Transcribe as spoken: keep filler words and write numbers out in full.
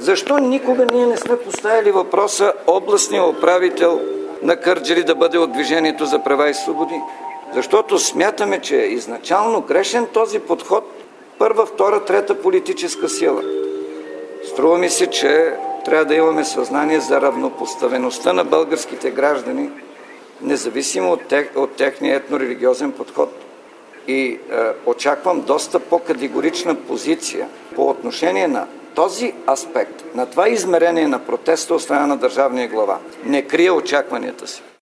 Защо никога ние не сме поставили въпроса областният управител на Кърджали да бъде от Движението за права и свободи? Защото смятаме, че е изначално грешен този подход първа, втора, трета политическа сила. Струва ми се, че трябва да имаме съзнание за равнопоставеността на българските граждани, независимо от, тех, от техния етнорелигиозен подход. И е, очаквам доста по-категорична позиция по отношение на този аспект, на това измерение на протеста от страна на държавния глава. Не крия очакванията си.